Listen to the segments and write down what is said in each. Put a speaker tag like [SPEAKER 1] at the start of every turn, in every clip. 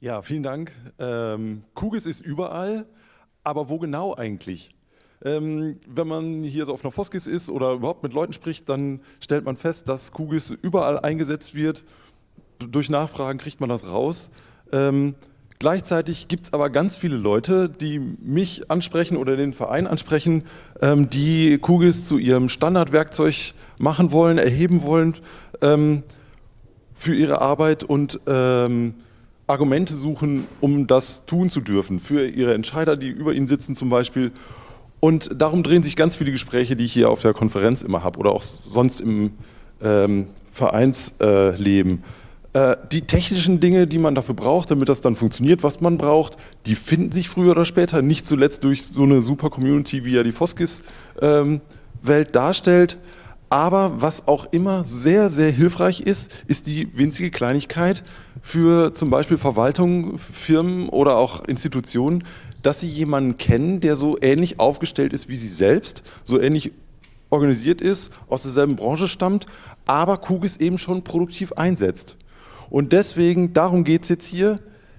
[SPEAKER 1] Ja, vielen Dank. QGIS ist überall, aber wo genau eigentlich? Wenn man hier so auf einer Foskis ist oder überhaupt mit Leuten spricht, dann stellt man fest, dass QGIS überall eingesetzt wird. Durch Nachfragen kriegt man das raus. Gleichzeitig gibt es aber ganz viele Leute, die mich ansprechen oder den Verein ansprechen, die QGIS zu ihrem Standardwerkzeug machen wollen, erheben wollen für ihre Arbeit und Argumente suchen, um das tun zu dürfen, für ihre Entscheider, die über ihnen sitzen zum Beispiel. Und darum drehen sich ganz viele Gespräche, die ich hier auf der Konferenz immer habe oder auch sonst im Vereinsleben. Die technischen Dinge, die man dafür braucht, damit das dann funktioniert, was man braucht, die finden sich früher oder später, nicht zuletzt durch so eine super Community, wie ja die Foskis-Welt darstellt. Aber was auch immer sehr, sehr hilfreich ist, ist die winzige Kleinigkeit für zum Beispiel Verwaltungen, Firmen oder auch Institutionen, dass sie jemanden kennen, der so ähnlich aufgestellt ist wie sie selbst, so ähnlich organisiert ist, aus derselben Branche stammt, aber QGIS eben schon produktiv einsetzt. Und deswegen, darum geht es jetzt hier,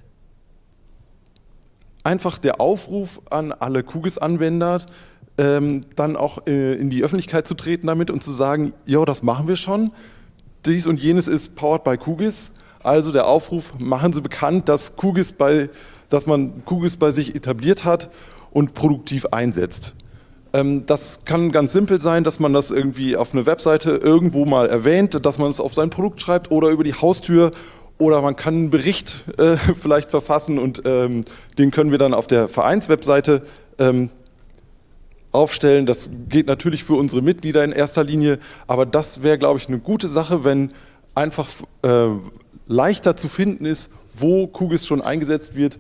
[SPEAKER 1] einfach der Aufruf an alle QGIS-Anwender, dann auch in die Öffentlichkeit zu treten damit und zu sagen, ja, das machen wir schon, dies und jenes ist powered by QGIS, also der Aufruf, machen Sie bekannt, dass man QGIS bei sich etabliert hat und produktiv einsetzt. Das kann ganz simpel sein, dass man das irgendwie auf eine Webseite irgendwo mal erwähnt, dass man es auf sein Produkt schreibt oder über die Haustür oder man kann einen Bericht vielleicht verfassen und den können wir dann auf der Vereinswebseite aufstellen. Das geht natürlich für unsere Mitglieder in erster Linie, aber das wäre, glaube ich, eine gute Sache, wenn einfach leichter zu finden ist, wo QGIS schon eingesetzt wird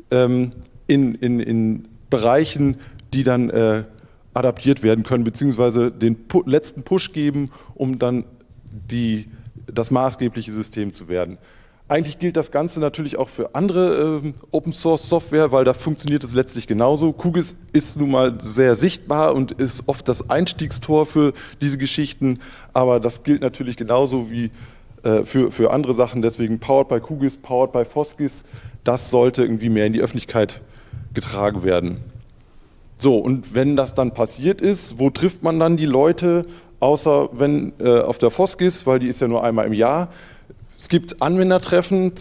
[SPEAKER 1] in Bereichen, die dann adaptiert werden können, beziehungsweise den letzten Push geben, um dann das maßgebliche System zu werden. Eigentlich gilt das Ganze natürlich auch für andere Open-Source-Software, weil da funktioniert es letztlich genauso. QGIS ist nun mal sehr sichtbar und ist oft das Einstiegstor für diese Geschichten, aber das gilt natürlich genauso wie für andere Sachen. Deswegen powered by QGIS, powered by Foskis, das sollte irgendwie mehr in die Öffentlichkeit getragen werden. So, und wenn das dann passiert ist, wo trifft man dann die Leute, außer wenn auf der Foskis, weil die ist ja nur einmal im Jahr. Es gibt Anwendertreffen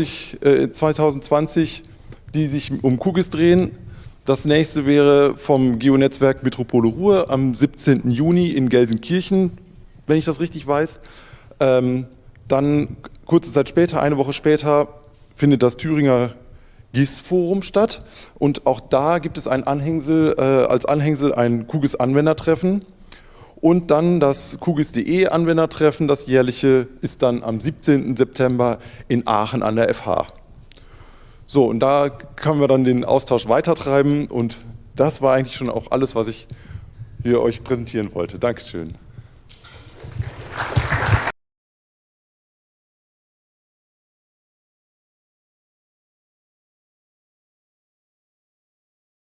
[SPEAKER 1] 2020, die sich um QGIS drehen. Das nächste wäre vom Geonetzwerk Metropole Ruhr am 17. Juni in Gelsenkirchen, wenn ich das richtig weiß. Dann kurze Zeit später, eine Woche später, findet das Thüringer GIS-Forum statt und auch da gibt es als Anhängsel ein QGIS-Anwendertreffen. Und dann das QGIS.de Anwendertreffen, das jährliche, ist dann am 17. September in Aachen an der FH. So, und da können wir dann den Austausch weitertreiben und das war eigentlich schon auch alles, was ich hier euch präsentieren wollte. Dankeschön.